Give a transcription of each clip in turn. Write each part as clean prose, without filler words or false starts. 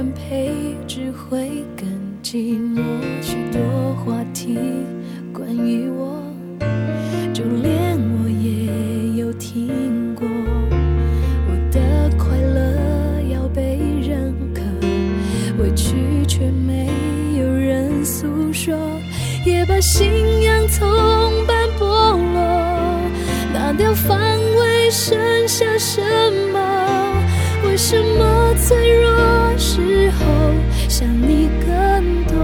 人陪，只会更寂寞。许多话题关于我，就连我也有听过。我的快乐要被认可，委屈却没有人诉说，也把信仰从般剥落。拿掉防卫，剩下什么？为什么脆弱时候想你更多？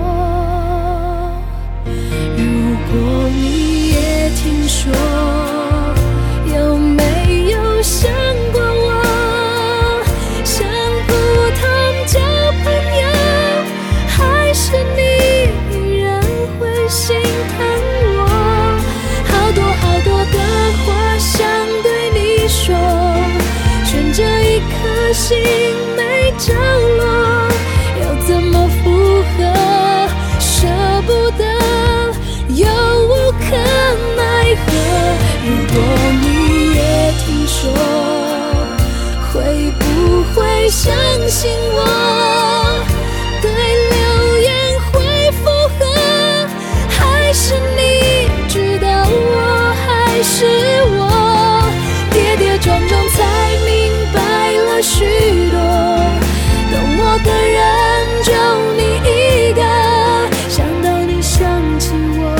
如果你也听说，有没有想过我？想不通交朋友，还是你依然会心疼我？好多好多的话想对你说，悬着一颗心没着落，要怎么附和？舍不得，又无可奈何。如果你也听说，会不会相信我？对流言会附和，还是你知道我还是我？跌跌撞撞才明白了许多，懂我的人就你一个。想到你想起我，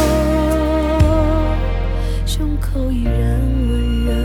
胸口依然温热。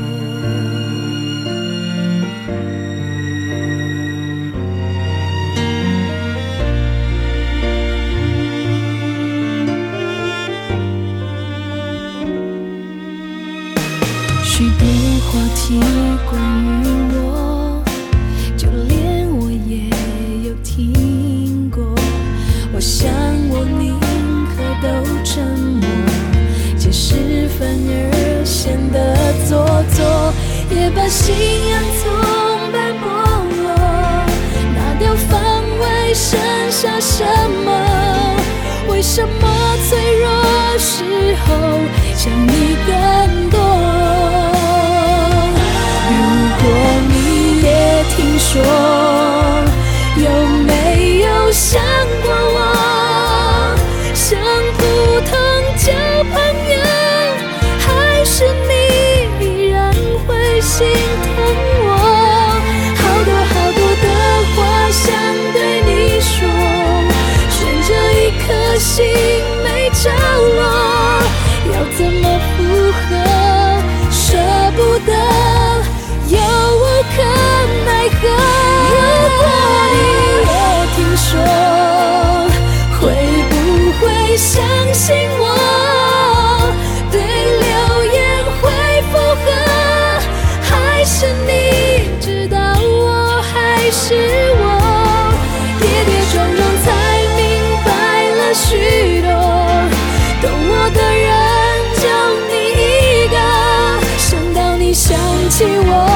许多话题关于我，就连我也有听过。我想我宁可都沉默，解释反而显得做作，也把信仰从般剥落。拿掉防卫，剩下什么？为什么脆弱时候想你更多？如果你也听说，有没有想过我？想不通交朋友，还是你依然会心疼我？好多好多的话想对你说，悬着一颗心没着落，要怎么附和？舍不得，又无可奈何。如果你也听说，会不会相信我？对流言会附和，还是你知道我还是我？跌跌撞撞才明白了许多，懂我的人就你一个。想到你想起我，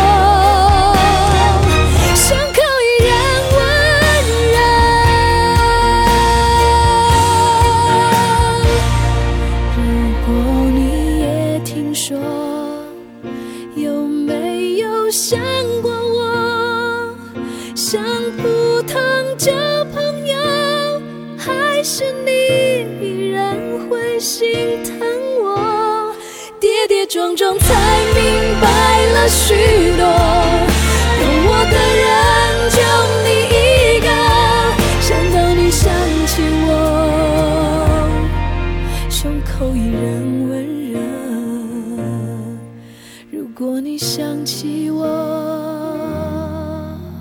胸口依然温热。如果你也听说，有没有想过我？想不通交朋友，还是你依然会心疼我？跌跌撞撞才明白了许多，懂我的人就你一个。想到你想起我，胸口依然温热。如果你想起我，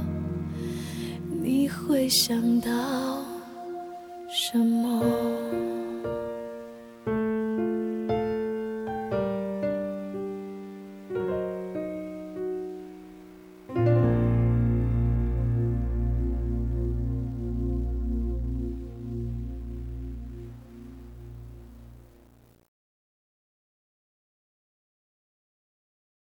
你会想到什么？